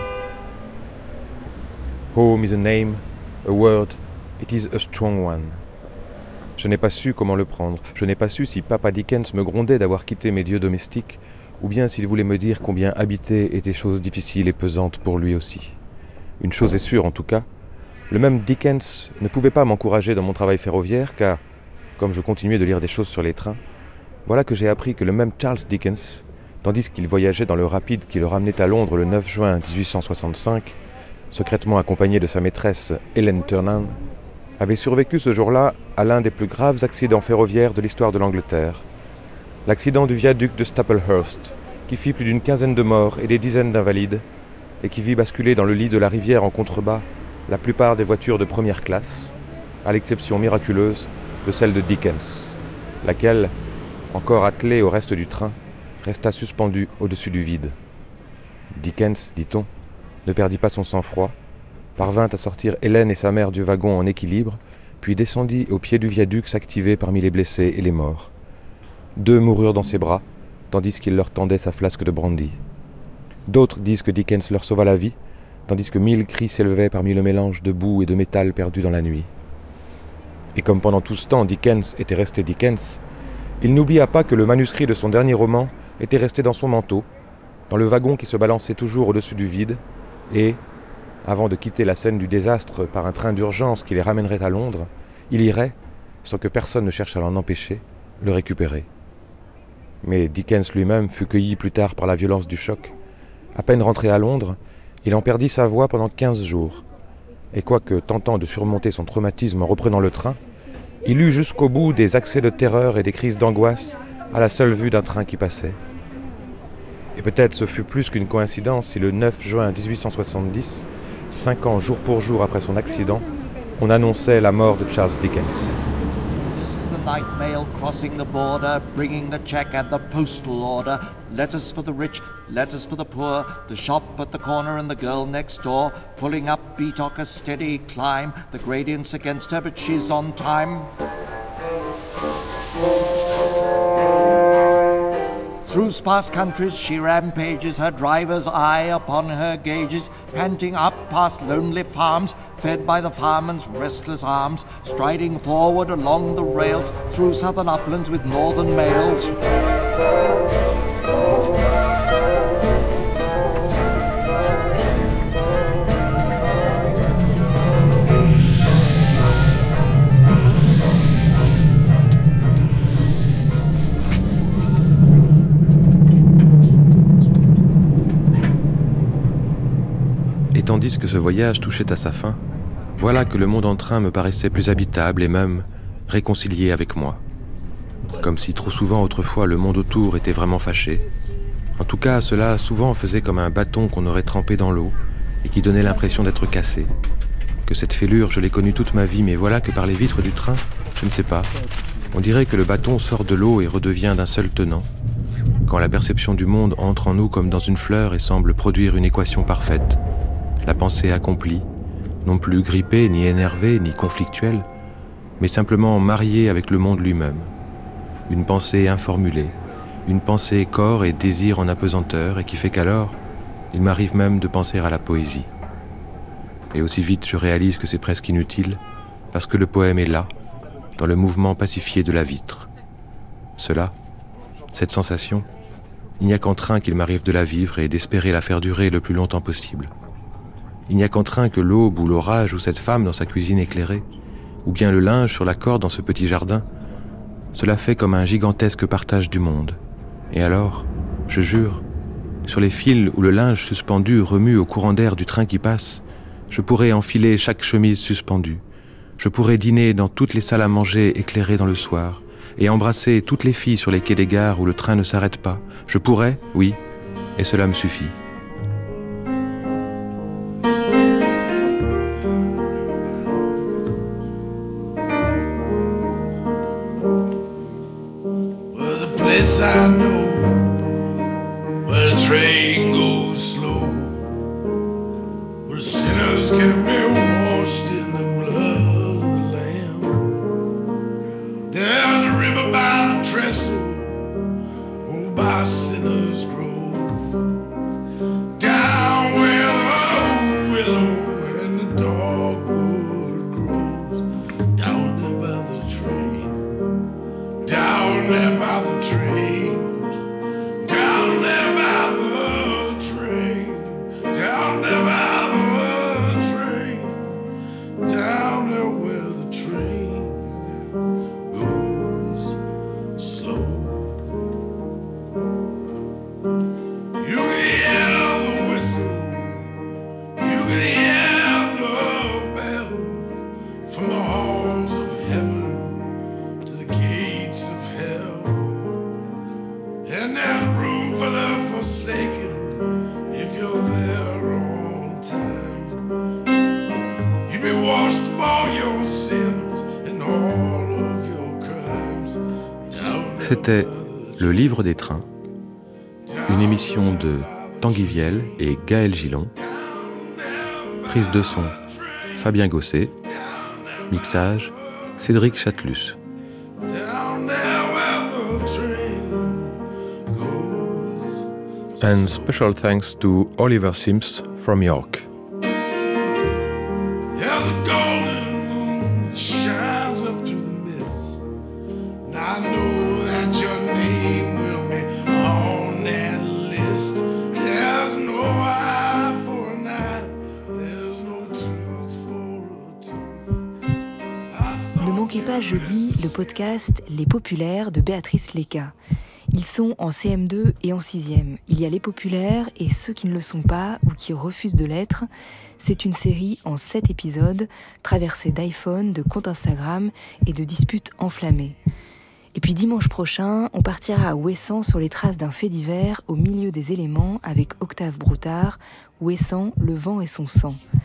Home is a name, a word, it is a strong one. Je n'ai pas su comment le prendre. Je n'ai pas su si Papa Dickens me grondait d'avoir quitté mes dieux domestiques, ou bien s'il voulait me dire combien habiter était chose difficile et pesante pour lui aussi. Une chose est sûre en tout cas, le même Dickens ne pouvait pas m'encourager dans mon travail ferroviaire, car comme je continuais de lire des choses sur les trains, voilà que j'ai appris que le même Charles Dickens, tandis qu'il voyageait dans le rapide qui le ramenait à Londres le neuf juin dix-huit cent soixante-cinq, secrètement accompagné de sa maîtresse Helen Turnan, avait survécu ce jour-là à l'un des plus graves accidents ferroviaires de l'histoire de l'Angleterre, l'accident du viaduc de Staplehurst, qui fit plus d'une quinzaine de morts et des dizaines d'invalides, et qui vit basculer dans le lit de la rivière en contrebas la plupart des voitures de première classe, à l'exception miraculeuse de celle de Dickens, laquelle, encore attelée au reste du train, resta suspendue au-dessus du vide. Dickens, dit-on, ne perdit pas son sang-froid, parvint à sortir Hélène et sa mère du wagon en équilibre, puis descendit au pied du viaduc s'activer parmi les blessés et les morts. Deux moururent dans ses bras, tandis qu'il leur tendait sa flasque de brandy. D'autres disent que Dickens leur sauva la vie, tandis que mille cris s'élevaient parmi le mélange de boue et de métal perdu dans la nuit. Et comme pendant tout ce temps Dickens était resté Dickens, il n'oublia pas que le manuscrit de son dernier roman était resté dans son manteau, dans le wagon qui se balançait toujours au-dessus du vide, et, avant de quitter la scène du désastre par un train d'urgence qui les ramènerait à Londres, il irait, sans que personne ne cherche à l'en empêcher, le récupérer. Mais Dickens lui-même fut cueilli plus tard par la violence du choc. À peine rentré à Londres, il en perdit sa voix pendant quinze jours. Et quoique tentant de surmonter son traumatisme en reprenant le train, il eut jusqu'au bout des accès de terreur et des crises d'angoisse à la seule vue d'un train qui passait. Et peut-être ce fut plus qu'une coïncidence si le neuf juin dix-huit cent soixante-dix, cinq ans jour pour jour après son accident, on annonçait la mort de Charles Dickens. This is the night mail crossing the border, bringing the check and the postal order. Letters for the rich, letters for the poor, the shop at the corner and the girl next door, pulling up Beatock a steady climb, the gradients against her, but she's on time. Through sparse countries she rampages, her driver's eye upon her gauges, panting up past lonely farms, fed by the fireman's restless arms, striding forward along the rails, through southern uplands with northern mails. Tandis que ce voyage touchait à sa fin, voilà que le monde en train me paraissait plus habitable et même réconcilié avec moi. Comme si trop souvent autrefois le monde autour était vraiment fâché. En tout cas, cela souvent faisait comme un bâton qu'on aurait trempé dans l'eau et qui donnait l'impression d'être cassé. Que cette fêlure, je l'ai connue toute ma vie, mais voilà que par les vitres du train, je ne sais pas, on dirait que le bâton sort de l'eau et redevient d'un seul tenant. Quand la perception du monde entre en nous comme dans une fleur et semble produire une équation parfaite. La pensée accomplie, non plus grippée, ni énervée, ni conflictuelle, mais simplement mariée avec le monde lui-même. Une pensée informulée, une pensée corps et désir en apesanteur, et qui fait qu'alors, il m'arrive même de penser à la poésie. Et aussi vite je réalise que c'est presque inutile, parce que le poème est là, dans le mouvement pacifié de la vitre. Cela, cette sensation, il n'y a qu'en train qu'il m'arrive de la vivre et d'espérer la faire durer le plus longtemps possible. Il n'y a qu'en train que l'aube ou l'orage ou cette femme dans sa cuisine éclairée, ou bien le linge sur la corde dans ce petit jardin, cela fait comme un gigantesque partage du monde. Et alors, je jure, sur les fils où le linge suspendu remue au courant d'air du train qui passe, je pourrais enfiler chaque chemise suspendue, je pourrais dîner dans toutes les salles à manger éclairées dans le soir, et embrasser toutes les filles sur les quais des gares où le train ne s'arrête pas. Je pourrais, oui, et cela me suffit. I know where the train goes slow, where sinners can be washed in the blood of the Lamb. There's a river by the trestle, oh, by Sinners Grove, down where the willow and the dogwood grows, down there by the train, down there by the train. C'était Le Livre des Trains, une émission de Tanguy Viel et Gaël Gillon, prise de son Fabien Gosset, mixage Cédric Chatelus. And special thanks to Oliver Sims from York. There's no eye for an eye, there's écoutera jeudi le podcast Les Populaires de Béatrice Léca. Ils sont en C M deux et en sixième. Il y a les populaires et ceux qui ne le sont pas ou qui refusent de l'être. C'est une série en sept épisodes, traversée d'iPhone, de comptes Instagram et de disputes enflammées. Et puis dimanche prochain, on partira à Ouessant sur les traces d'un fait divers au milieu des éléments avec Octave Broutard, Ouessant, le vent et son sang.